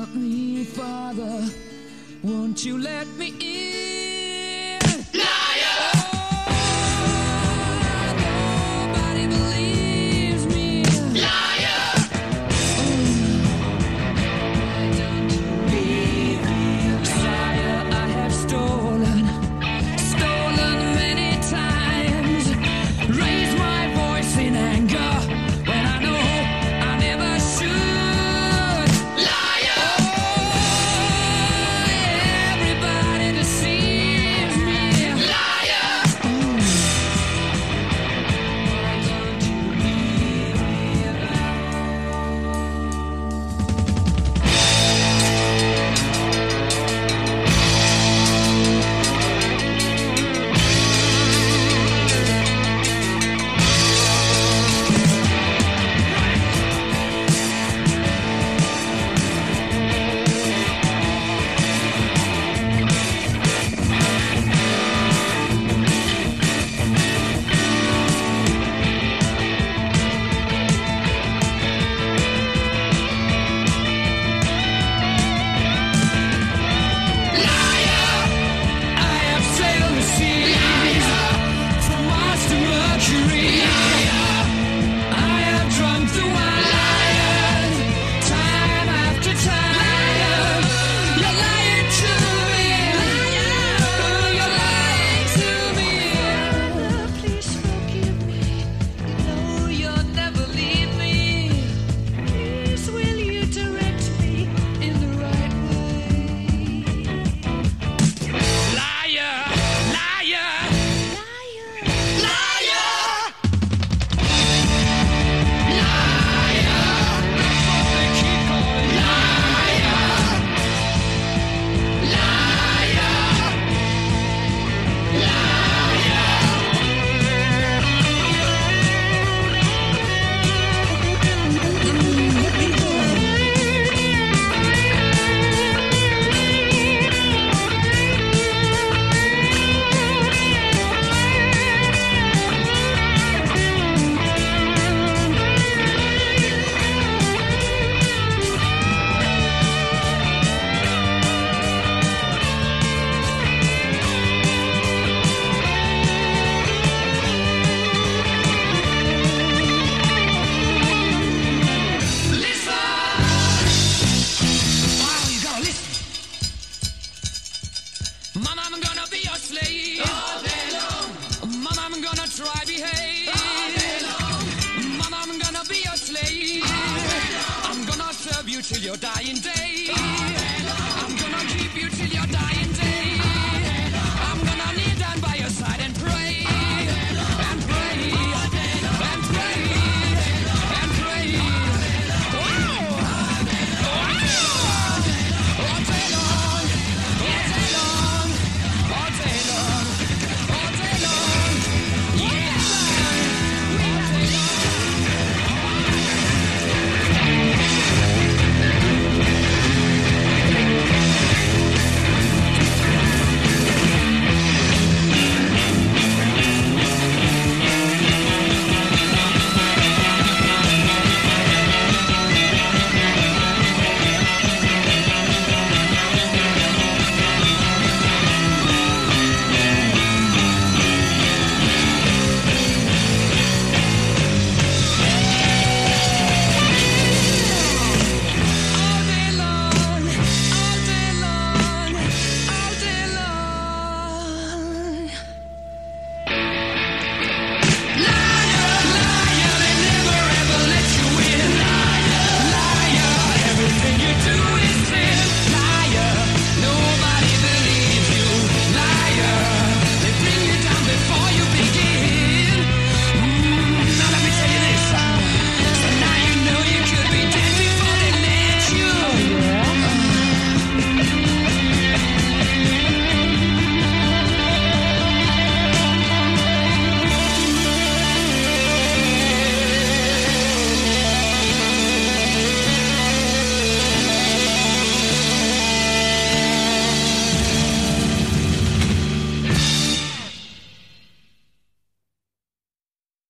want me, Father? Won't you let me in? Liar! Nobody believes me. Liar! Why don't you leave me? Sire, I have stolen many times. Raise my voice in anger when I know I never should. Liar! Everybody deceives me. Liar! Why don't you leave me Mama, I'm gonna be your slave. All day long. Mama, I'm gonna try behave. All day long. Mama, I'm gonna be your slave. All day long. I'm gonna serve you till your dying day.